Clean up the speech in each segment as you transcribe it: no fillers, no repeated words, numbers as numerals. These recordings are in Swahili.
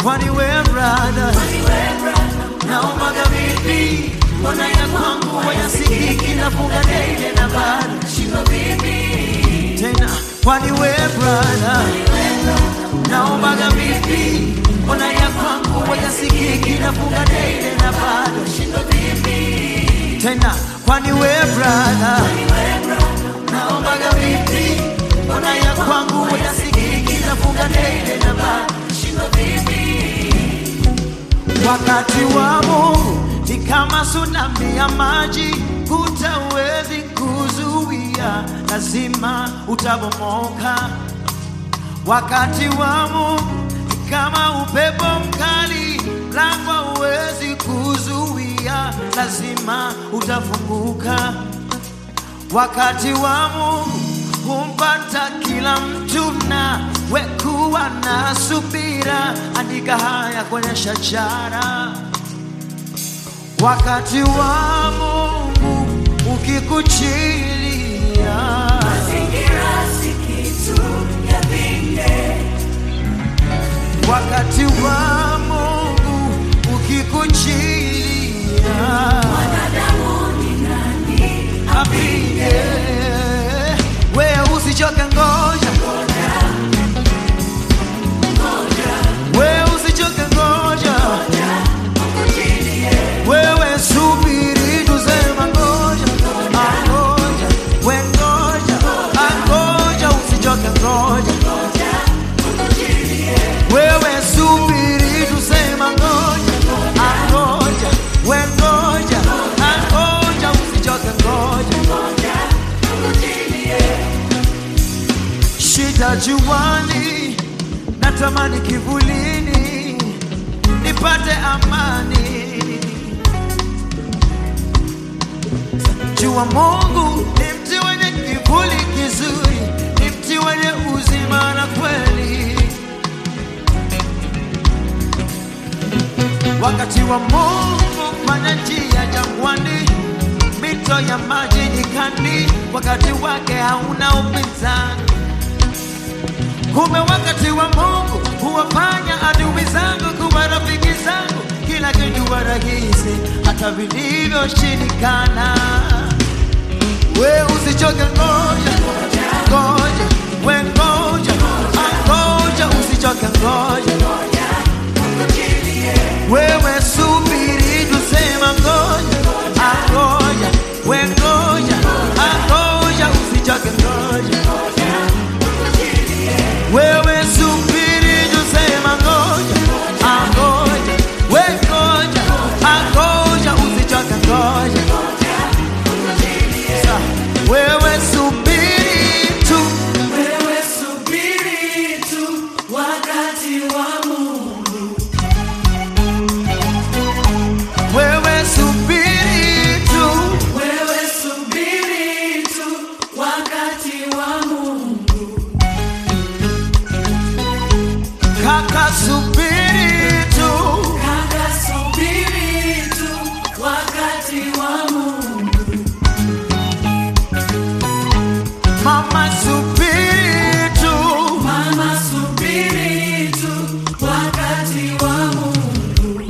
Kwani wewe brother, naomba vipi? Mbona ya kwangu hayasikiki, nafunga daily na bado nashindwa vipi? Tena kwani wewe brother, naomba vipi? Mbona ya kwangu hayasikiki, nafunga daily na bado nashindwa vipi? Tena kwani wewe brother, naomba vipi? Mbona ya kwangu hayasikiki, nafunga daily na bado nashindwa vipi? Wakati wa Mungu ni kama tsunami ya maji, hutawezi kuzuia, lazima utabomoka. Wakati wa Mungu ni kama upepo mkali, mlango huwezi kuzuia, lazima utafunguka. Wakati wa Mungu humpata kila mtu, na wekuwa na subira, andika haya kwenye shajara. Wakati wa Mungu ukikuchilia, mazingira si kitu ya vinge. wakati wa Mungu ukikuchilia, Wanadamu ni nani apige. Wewe usichoke, ngoja. Wewe usichoke, ngoja. Wewe subiri, tusema ngoja. Angoja, we ngoja. Angoja, usichoke, ngoja. Wewe subiri, tusema ngoja. Angoja, we ngoja. Angoja, usichoke, ngoja. Shida juani, natamani kivulini, nipate amani. Jua Mungu ni mti wenye kivuli kizuri, ni mti wenye uzima na kweli. Wakati wa Mungu fanya njia jangwani, mito ya maji nyikani, wakati wake hauna upinzani. Kumbe wakati wa Mungu huwafanya adui zangu kuwa rafiki zangu, kila kitu huwa rahisi hata vilivyoshindikana. We usichoke, ngoja, ngoja, we ngoja, ngoja, usichoke, ngoja. Wewe subiri, tusema ngoja, ngoja, we ngoja, ngoja, usichoke, ngoja. Wewe subiri, tusema ngoja, ngoja, we ngoja, ngoja, usichoke, ngoja. Wewe subiri tu, wewe subiri tu, wakati wa Mungu. wewe subiri tu, Wewe subiri tu, wakati wa Mungu. kaka subiri tu, Kaka subiri tu, wakati wa Mungu. mama subiri tu, Mama subiri tu, wakati wa Mungu.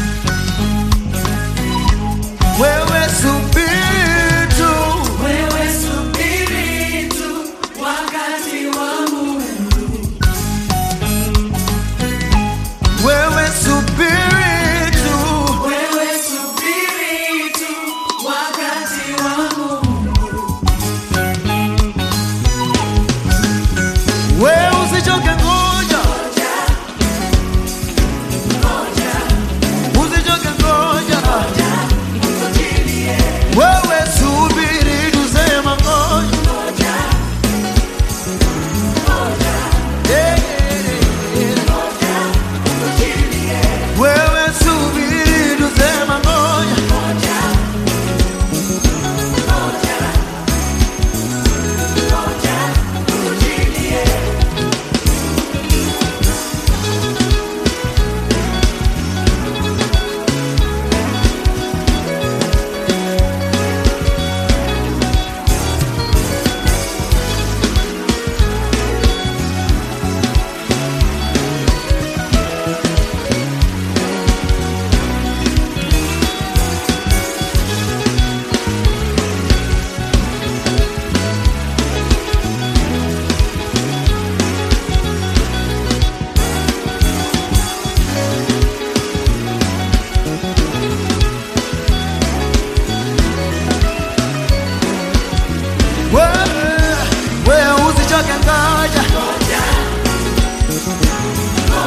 wewe subiri tu, Wewe subiri tu, wakati wa Mungu.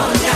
ngoja